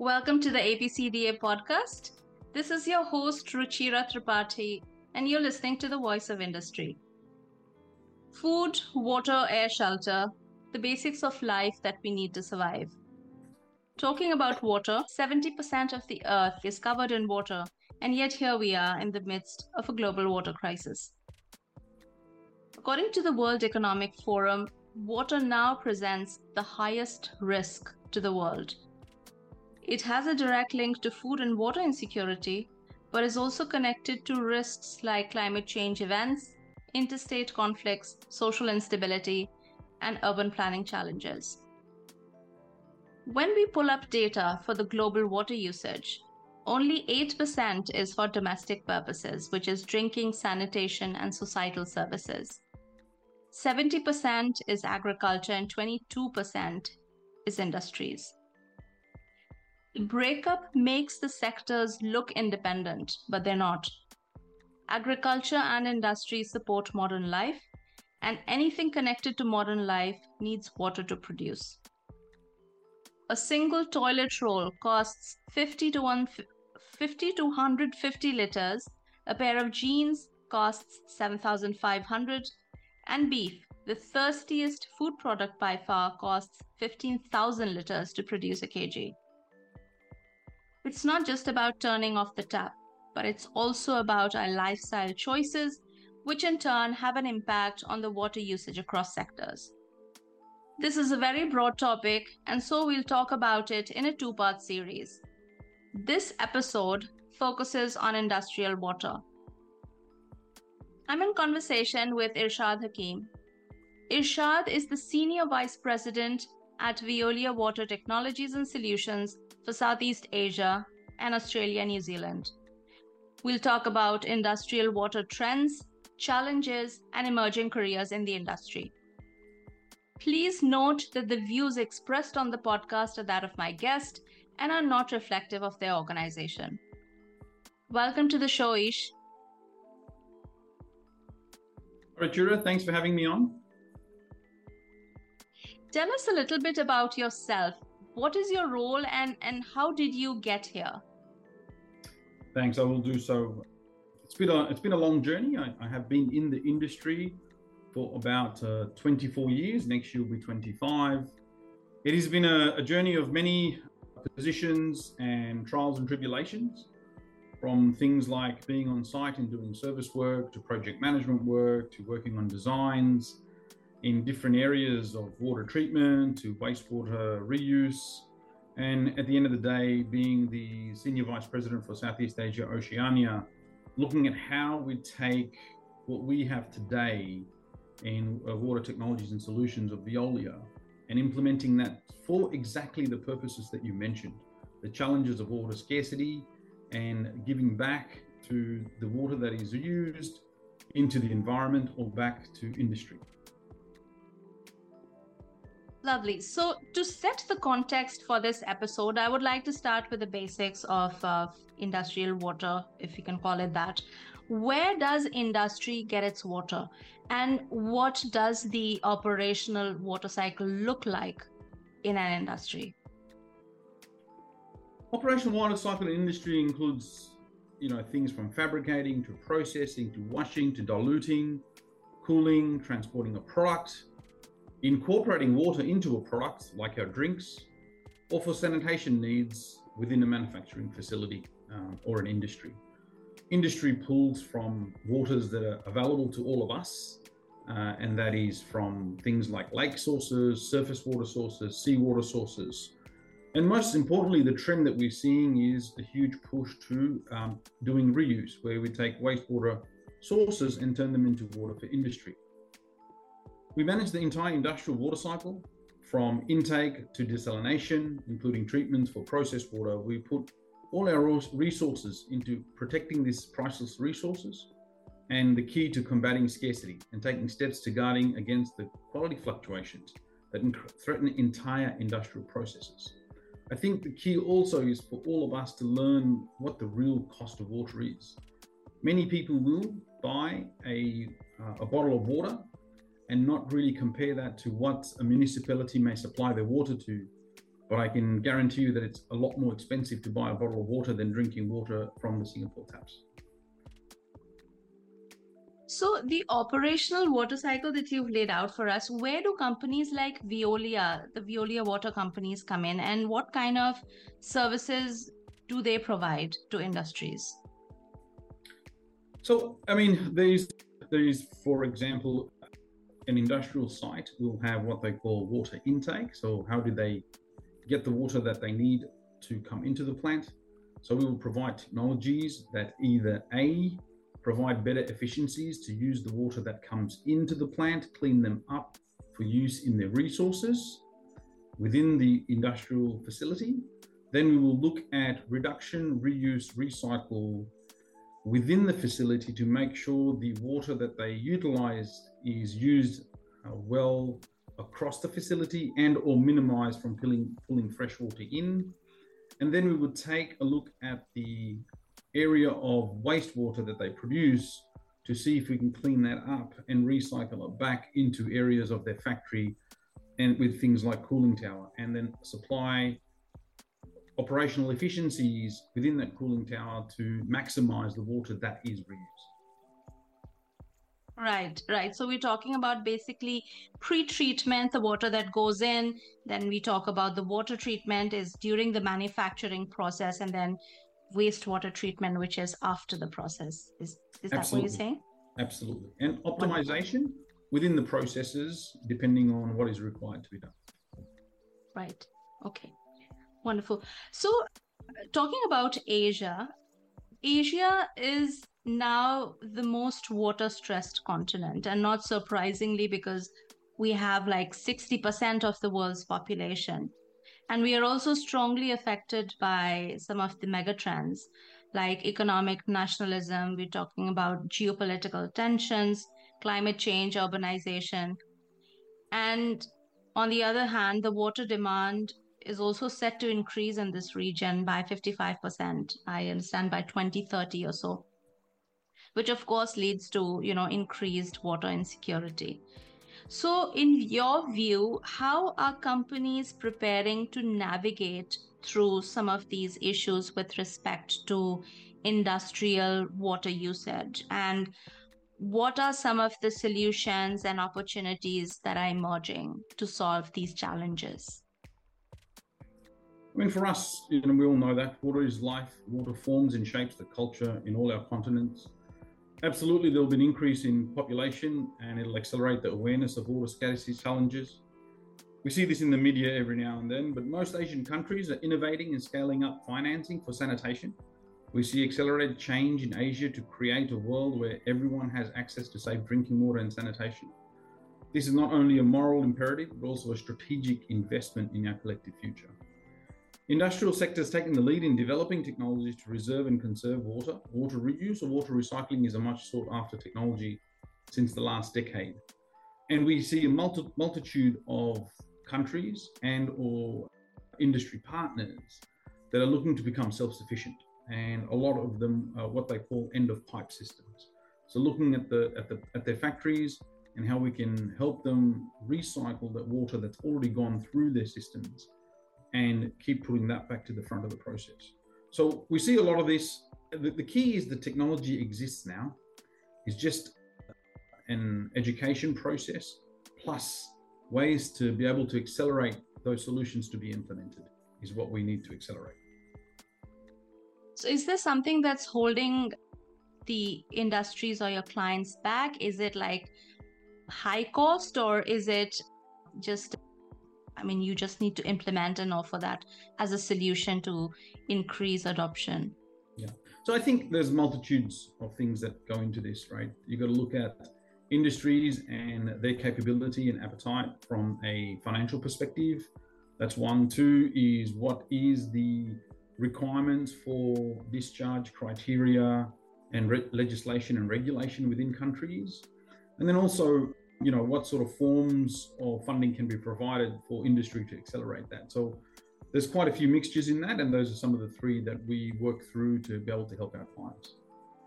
Welcome to the ABCDA podcast. This is your host Ruchira Tripathi, and you're listening to the Voice of Industry. Food, water, air, shelter, the basics of life that we need to survive. Talking about water, 70% of the earth is covered in water, and yet here we are in the midst of a global water crisis. According to the World Economic Forum, water now presents the highest risk to the world. It has a direct link to food and water insecurity, but is also connected to risks like climate change events, interstate conflicts, social instability, and urban planning challenges. When we pull up data for the global water usage, only 8% is for domestic purposes, which is drinking, sanitation, and societal services. 70% is agriculture and 22% is industries. The breakup makes the sectors look independent, but they're not. Agriculture and industry support modern life, and anything connected to modern life needs water to produce. A single toilet roll costs 50 to 150 liters, a pair of jeans costs 7,500, and beef, the thirstiest food product by far, costs 15,000 liters to produce a kg. It's not just about turning off the tap, but it's also about our lifestyle choices, which in turn have an impact on the water usage across sectors. This is a very broad topic, and so we'll talk about it in a two-part series. This episode focuses on industrial water. I'm in conversation with Irshad Hakim. Irshad is the Senior Vice President at Veolia Water Technologies and Solutions for Southeast Asia and Australia and New Zealand. We'll talk about industrial water trends, challenges, and emerging careers in the industry. Please note that the views expressed on the podcast are that of my guest and are not reflective of their organization. Welcome to the show, Ish. Ruchira, thanks for having me on. Tell us a little bit about yourself. What is your role and how did you get here? Thanks, I will do so. It's been a long journey. I have been in the industry for about 24 years. Next year will be 25. It has been a journey of many positions and trials and tribulations, from things like being on site and doing service work, to project management work, to working on designs in different areas of water treatment, to wastewater reuse, and at the end of the day, being the Senior Vice President for Southeast Asia, Oceania, looking at how we take what we have today in water technologies and solutions of Veolia and implementing that for exactly the purposes that you mentioned, the challenges of water scarcity and giving back to the water that is used into the environment or back to industry. Lovely. So to set the context for this episode, I would like to start with the basics of industrial water, if you can call it that. Where does industry get its water? And what does the operational water cycle look like in an industry? Operational water cycle in industry includes, things from fabricating to processing to washing to diluting, cooling, transporting a product, incorporating water into a product like our drinks, or for sanitation needs within a manufacturing facility or an industry. Industry pulls from waters that are available to all of us, and that is from things like lake sources, surface water sources, seawater sources. And most importantly, the trend that we're seeing is a huge push to doing reuse, where we take wastewater sources and turn them into water for industry. We manage the entire industrial water cycle, from intake to desalination, including treatments for processed water. We put all our resources into protecting these priceless resources and the key to combating scarcity and taking steps to guarding against the quality fluctuations that threaten entire industrial processes. I think the key also is for all of us to learn what the real cost of water is. Many people will buy a bottle of water and not really compare that to what a municipality may supply their water to, but I can guarantee you that it's a lot more expensive to buy a bottle of water than drinking water from the Singapore taps. So the operational water cycle that you've laid out for us, where do companies like Veolia, the Veolia water companies, come in, and what kind of services do they provide to industries? So, I mean, there's, for example, an industrial site will have what they call water intake. So how do they get the water that they need to come into the plant? So we will provide technologies that either A, provide better efficiencies to use the water that comes into the plant, clean them up for use in their resources within the industrial facility. Then we will look at reduction, reuse, recycle within the facility to make sure the water that they utilize is used well across the facility and or minimized from pulling fresh water in. And then we would take a look at the area of wastewater that they produce to see if we can clean that up and recycle it back into areas of their factory, and with things like cooling tower, and then supply operational efficiencies within that cooling tower to maximize the water that is reused. Right. So we're talking about basically pre-treatment, the water that goes in. Then we talk about the water treatment is during the manufacturing process, and then wastewater treatment, which is after the process. Is that what you're saying? Absolutely. And optimization within the processes, depending on what is required to be done. Right. Okay. Wonderful. So talking about Asia is now the most water-stressed continent, and not surprisingly, because we have like 60% of the world's population. And we are also strongly affected by some of the megatrends like economic nationalism. We're talking about geopolitical tensions, climate change, urbanization. And on the other hand, the water demand is also set to increase in this region by 55%, I understand, by 2030 or so, which of course leads to, increased water insecurity. So, in your view, how are companies preparing to navigate through some of these issues with respect to industrial water usage? And what are some of the solutions and opportunities that are emerging to solve these challenges? I mean, for us, we all know that water is life. Water forms and shapes the culture in all our continents. Absolutely, there'll be an increase in population and it'll accelerate the awareness of water scarcity challenges. We see this in the media every now and then, but most Asian countries are innovating and scaling up financing for sanitation. We see accelerated change in Asia to create a world where everyone has access to safe drinking water and sanitation. This is not only a moral imperative, but also a strategic investment in our collective future. Industrial sectors taking the lead in developing technologies to reserve and conserve water. Water reuse or water recycling is a much sought after technology since the last decade. And we see a multitude of countries and or industry partners that are looking to become self-sufficient. And a lot of them are what they call end-of-pipe systems. So looking at their factories and how we can help them recycle that water that's already gone through their systems and keep putting that back to the front of the process. So we see a lot of this. The key is the technology exists now. It's just an education process plus ways to be able to accelerate those solutions to be implemented is what we need to accelerate. So is there something that's holding the industries or your clients back? Is it like high cost, or is it just, you just need to implement and offer that as a solution to increase adoption? Yeah. So I think there's multitudes of things that go into this, right? You've got to look at industries and their capability and appetite from a financial perspective. That's one. Two is what is the requirements for discharge criteria and legislation and regulation within countries. And then also, what sort of forms of funding can be provided for industry to accelerate that. So there's quite a few mixtures in that, and those are some of the three that we work through to be able to help our clients.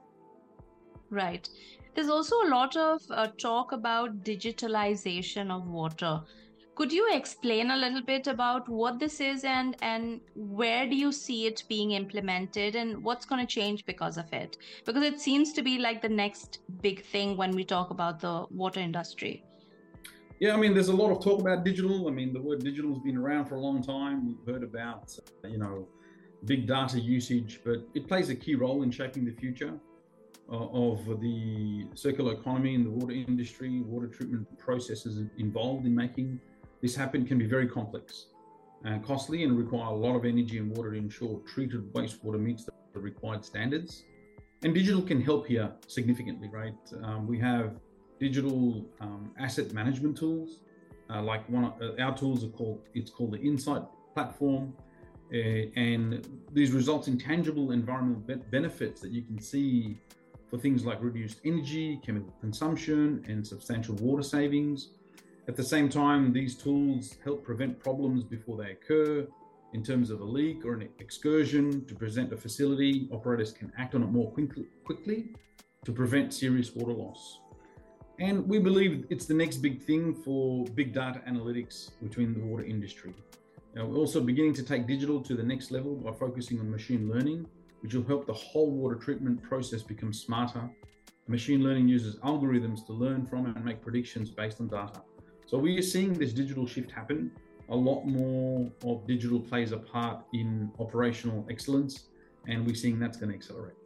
Right. There's also a lot of talk about digitalization of water. Could you explain a little bit about what this is and where do you see it being implemented and what's going to change because of it? Because it seems to be like the next big thing when we talk about the water industry. Yeah, I mean, there's a lot of talk about digital. I mean, the word digital has been around for a long time. We've heard about, big data usage, but it plays a key role in shaping the future of the circular economy in the water industry. Water treatment processes involved in making this happen can be very complex and costly and require a lot of energy and water to ensure treated wastewater meets the required standards. And digital can help here significantly, right? We have digital asset management tools, like our tools are called the Insight platform, and these results in tangible environmental benefits that you can see for things like reduced energy, chemical consumption, and substantial water savings. At the same time, these tools help prevent problems before they occur. In terms of a leak or an excursion to present a facility, operators can act on it more quickly to prevent serious water loss. And we believe it's the next big thing for big data analytics within the water industry. We're also beginning to take digital to the next level by focusing on machine learning, which will help the whole water treatment process become smarter. Machine learning uses algorithms to learn from and make predictions based on data. So we are seeing this digital shift happen. A lot more of digital plays a part in operational excellence, and we're seeing that's going to accelerate.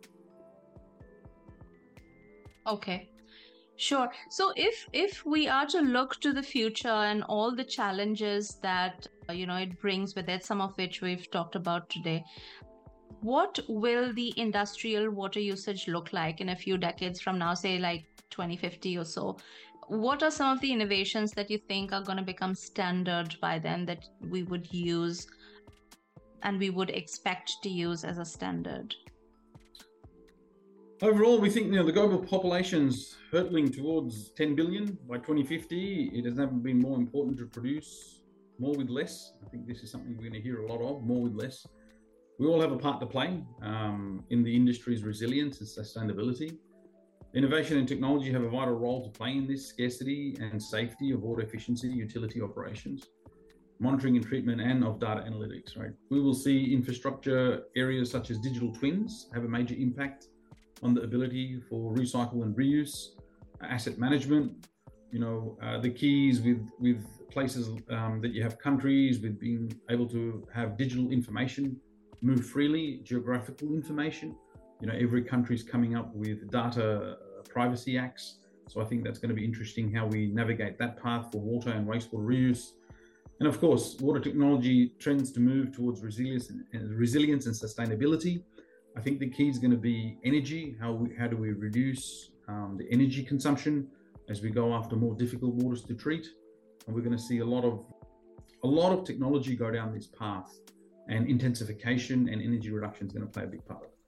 Okay. Sure. So if we are to look to the future and all the challenges that it brings with it, some of which we've talked about today, what will the industrial water usage look like in a few decades from now, say like 2050 or so? What are some of the innovations that you think are going to become standard by then that we would use and we would expect to use as a standard? Overall, we think the global population's hurtling towards 10 billion by 2050. It has never been more important to produce more with less. I think this is something we're going to hear a lot of, more with less. We all have a part to play in the industry's resilience and sustainability. Innovation and technology have a vital role to play in this scarcity and safety of water efficiency, utility operations, monitoring and treatment, and of data analytics, right? We will see infrastructure areas such as digital twins have a major impact on the ability for recycle and reuse, asset management. The keys with places that you have countries with being able to have digital information move freely, geographical information. Every country's coming up with data privacy acts. So I think that's going to be interesting how we navigate that path for water and wastewater reuse. And of course, water technology trends to move towards resilience and sustainability. I think the key is going to be energy. How do we reduce the energy consumption as we go after more difficult waters to treat? And we're going to see a lot of technology go down this path, and intensification and energy reduction is going to play a big part of it.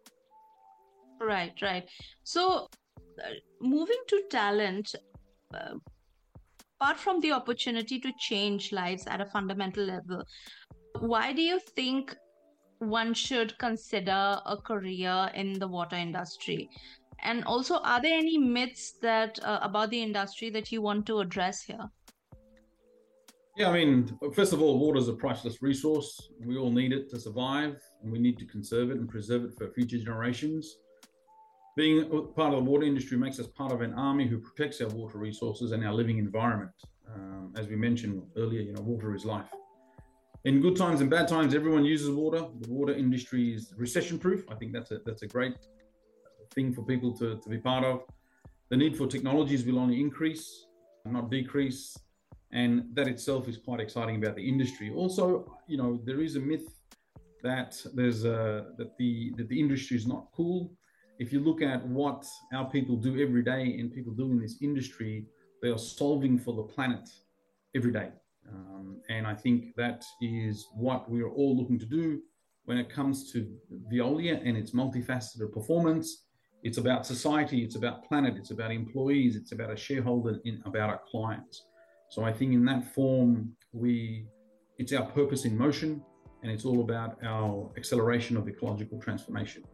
Right. So moving to talent, apart from the opportunity to change lives at a fundamental level, why do you think one should consider a career in the water industry? And also, are there any myths that about the industry that you want to address here? Yeah, I mean, first of all, water is a priceless resource. We all need it to survive, and we need to conserve it and preserve it for future generations. Being part of the water industry makes us part of an army who protects our water resources and our living environment. As we mentioned earlier, water is life. In good times and bad times, everyone uses water. The water industry is recession-proof. I think that's a great thing for people to be part of. The need for technologies will only increase, not decrease. And that itself is quite exciting about the industry. Also, there is a myth that the industry is not cool. If you look at what our people do every day and people do in this industry, they are solving for the planet every day. And I think that is what we are all looking to do when it comes to Veolia and its multifaceted performance. It's about society, it's about planet, it's about employees, it's about a shareholder, about our clients. So I think in that form, it's our purpose in motion, and it's all about our acceleration of ecological transformation.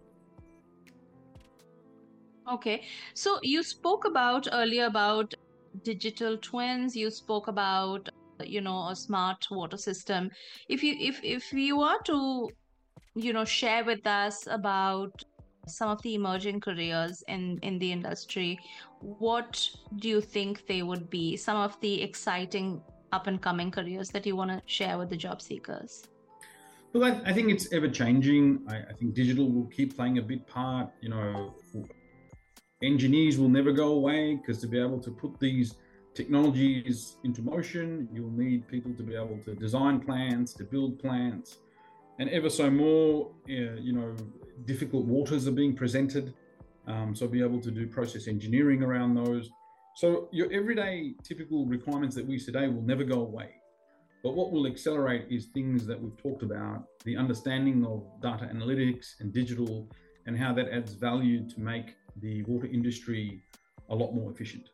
Okay, so you spoke earlier about digital twins, you spoke about a smart water system. If you are to, share with us about some of the emerging careers in the industry, what do you think they would be? Some of the exciting up and coming careers that you want to share with the job seekers? Well, I think it's ever changing. I think digital will keep playing a big part. Engineers will never go away, because to be able to put these technologies into motion, you'll need people to be able to design plants, to build plants, and ever so more, difficult waters are being presented. So be able to do process engineering around those. So your everyday typical requirements that we use today will never go away. But what will accelerate is things that we've talked about, the understanding of data analytics and digital, and how that adds value to make the water industry a lot more efficient.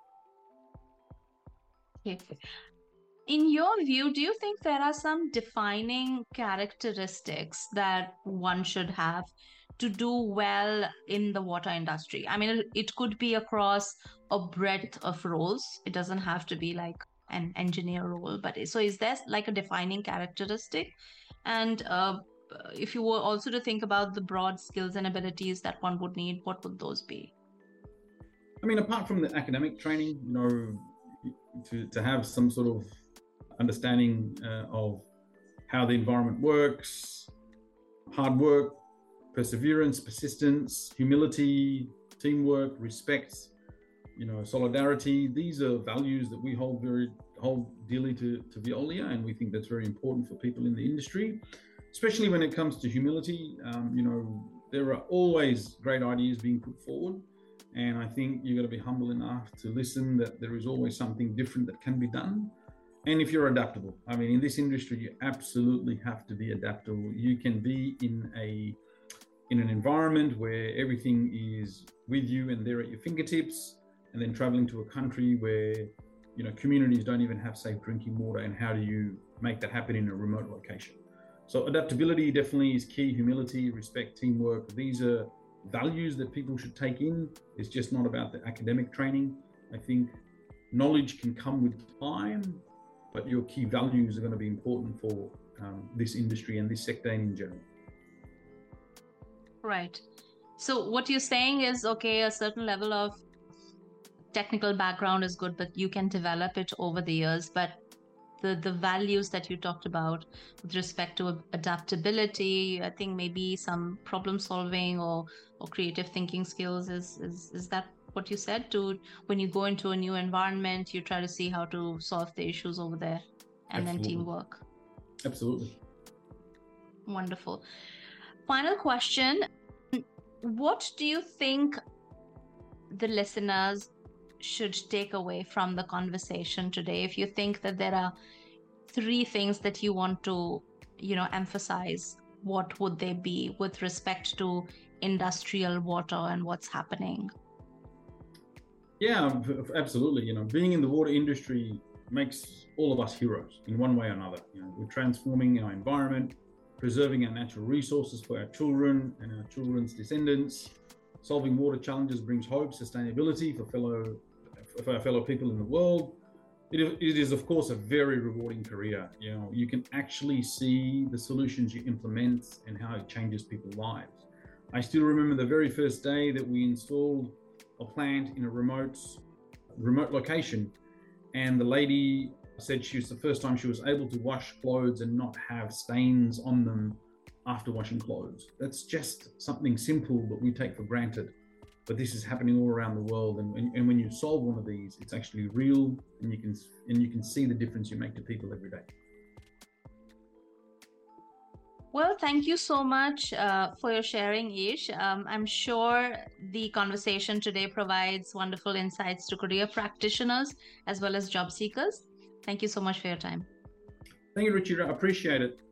Okay. In your view, do you think there are some defining characteristics that one should have to do well in the water industry? I mean, it could be across a breadth of roles. It doesn't have to be like an engineer role, but so is there like a defining characteristic? And if you were also to think about the broad skills and abilities that one would need, what would those be? I mean, apart from the academic training, to have some sort of understanding of how the environment works, hard work, perseverance, persistence, humility, teamwork, respect, solidarity. These are values that we hold dearly to Veolia, and we think that's very important for people in the industry, especially when it comes to humility. There are always great ideas being put forward, and I think you've got to be humble enough to listen that there is always something different that can be done. And if you're adaptable, I mean, in this industry, you absolutely have to be adaptable. You can be in an environment where everything is with you and there at your fingertips, and then traveling to a country where, communities don't even have safe drinking water. And how do you make that happen in a remote location? So adaptability definitely is key. Humility, respect, teamwork. These are values that people should take in. It's just not about the academic training. I think knowledge can come with time, but your key values are going to be important for this industry and this sector in general. Right. So what you're saying is, okay, a certain level of technical background is good, but you can develop it over the years. But the values that you talked about with respect to adaptability, I think maybe some problem solving or creative thinking skills is that what you said? To when you go into a new environment, you try to see how to solve the issues over there, and Absolutely. then teamwork. Absolutely. Wonderful. Final question. What do you think the listeners should take away from the conversation today? If you think that there are 3 things that you want to, emphasize, what would they be with respect to industrial water and what's happening? Yeah, absolutely. Being in the water industry makes all of us heroes in one way or another. We're transforming our environment, preserving our natural resources for our children and our children's descendants. Solving water challenges brings hope, sustainability for our fellow people in the world. It is, of course, a very rewarding career. You can actually see the solutions you implement and how it changes people's lives. I still remember the very first day that we installed a plant in a remote location, and the lady said she was the first time she was able to wash clothes and not have stains on them after washing clothes. That's just something simple that we take for granted, but this is happening all around the world. And when you solve one of these, it's actually real, and you can see the difference you make to people every day. Well, thank you so much for your sharing, Ish. I'm sure the conversation today provides wonderful insights to career practitioners as well as job seekers. Thank you so much for your time. Thank you, Ruchira. I appreciate it.